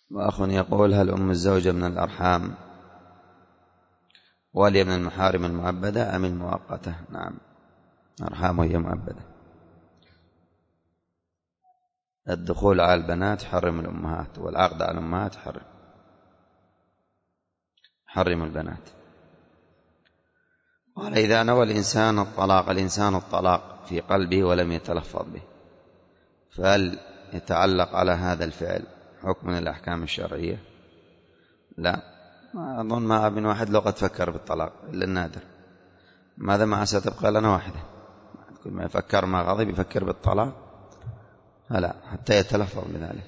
وأخ يقول: هل أم الزوجة من الأرحام وهي من المحارم المؤبدة أم المؤقتة؟ نعم، أرحام وهي مؤبدة. الدخول على البنات حرم الأمهات، والعقد على الأمهات حرم البنات. قال: إذا نوى الإنسان الطلاق في قلبه ولم يتلفظ به، فهل يتعلق على هذا الفعل حكم من الأحكام الشرعية؟ لا، ما أظن ما من واحد لو قد فكر بالطلاق إلا النادر. ماذا ما ستبقى لنا واحدة، كل ما يفكر ما غضب يفكر بالطلاق، فلا حتى يتلفظ بذلك.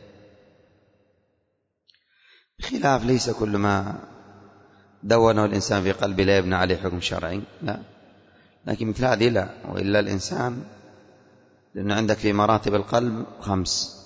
بخلاف ليس كل ما دونه الإنسان في قلبه لا يبنى عليه حكم شرعي، لا، لكن مثل هذه لا. وإلا الإنسان، لأنه عندك في مراتب القلب 5،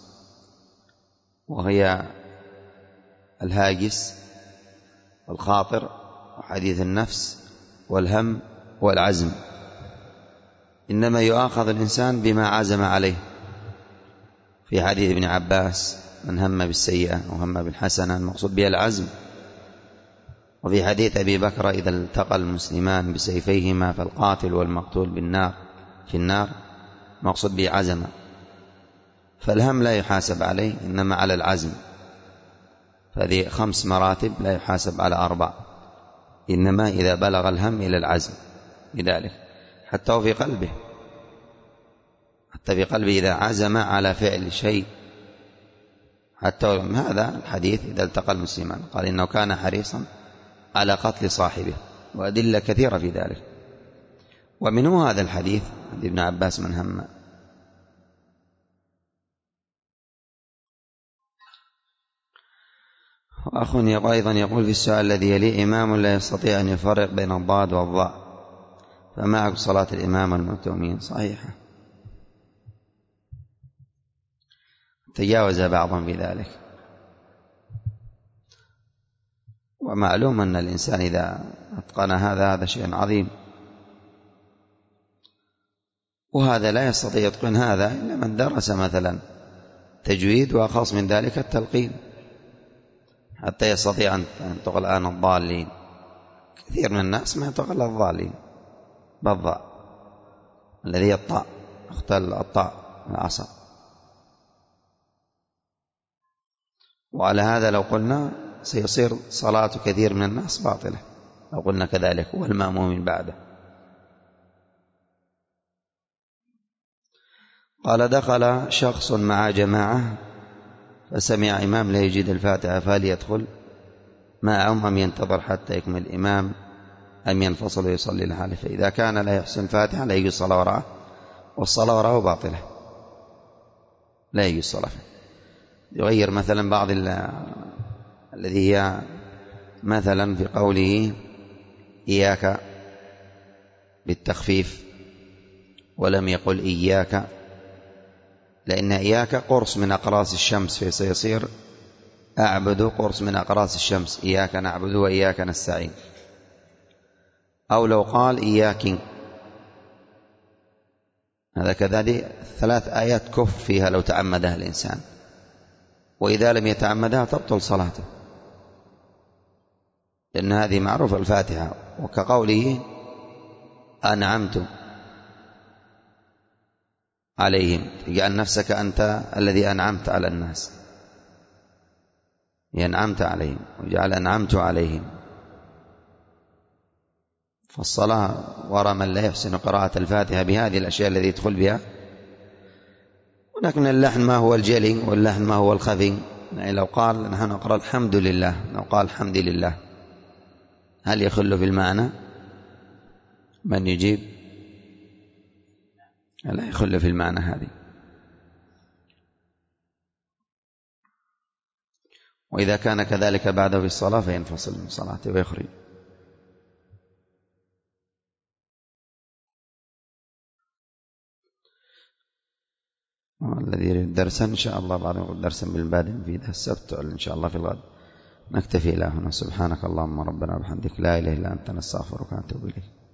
وهي الهاجس والخاطر وحديث النفس والهم والعزم. إنما يؤاخذ الإنسان بما عزم عليه، في حديث ابن عباس: من هم بالسيئة وهم بالحسنة، المقصود بها العزم. وفي حديث أبي بكر: إذا التقى المسلمان بسيفيهما فالقاتل والمقتول في النار، مقصود به عزم. فالهم لا يحاسب عليه، إنما على العزم. فهذه 5 مراتب، لا يحاسب على 4، إنما إذا بلغ الهم إلى العزم لذلك. حتى في قلبه إذا عزم على فعل شيء، حتى هذا الحديث: إذا التقى المسلمان، قال إنه كان حريصا على قتل صاحبه، وأدلة كثيرة في ذلك. ومنه هذا الحديث ابن عباس: من هم. وأخ أيضا يقول في السؤال الذي يليه: إمام لا يستطيع أن يفرق بين الضاد والضاء، فما حكم صلاة الإمام والمأمومين؟ صحيحة، تجاوز بعضهم بذلك. ومعلوم أن الإنسان إذا أتقن هذا شيء عظيم، وهذا لا يستطيع يتقن هذا إلا من درس مثلا تجويد، وأخص من ذلك التلقين، حتى يستطيع أن تقول الآن الضالين. كثير من الناس ما يتقل الضالين بالضاء، الذي الطاء، اختل الطاء العصا. وعلى هذا لو قلنا سيصير صلاة كثير من الناس باطلة، لو قلنا كذلك، والمأمومين بعده. قال: دخل شخص مع جماعة فسمع إمام لا يجيد الفاتحة، فهل يدخل معهم أم ينتظر حتى يكمل الإمام أم ينفصل ويصلي لحاله؟ فإذا كان لا يحسن الفاتحة لا يجوز الصلاة وراءه، والصلاة وراءه باطلة، لا يجوز الصلاة. يغير مثلا بعض الذي هي مثلا في قوله إياك بالتخفيف ولم يقل إياك، لأن إياك قرص من أقراص الشمس، فسيصير أعبد قرص من أقراص الشمس، إياك نعبد وإياك نستعين. أو لو قال إياك، هذا كذلك 3 آيات كف فيها لو تعمدها الإنسان، وإذا لم يتعمدها تبطل صلاته، لأن هذه معروف الفاتحة. وكقوله أنعمت عليهم، اجعل نفسك أنت الذي أنعمت على الناس، أنعمت عليهم، وجعل أنعمت عليهم. فالصلاة وراء من لا يحسن قراءة الفاتحة بهذه الأشياء التي يدخل بها. هناك من اللحن ما هو الجلي، واللحن ما هو الخفي. يعني لو قال نحن نقرأ الحمد لله، لو قال الحمد لله، هل يخل في المعنى؟ من يجيب؟ لا يخل في المعنى هذه. وإذا كان كذلك بعده في الصلاة فينفصل من صلاته ويخرج. الذي يريد درسا إن شاء الله بعد نقول درسا بالبادئ في السبت إن شاء الله في الغد. نكتفي إلى هنا. سبحانك اللهم ربنا وبحمدك، لا إله إلا أنت، نستغفرك ونتوب إليك.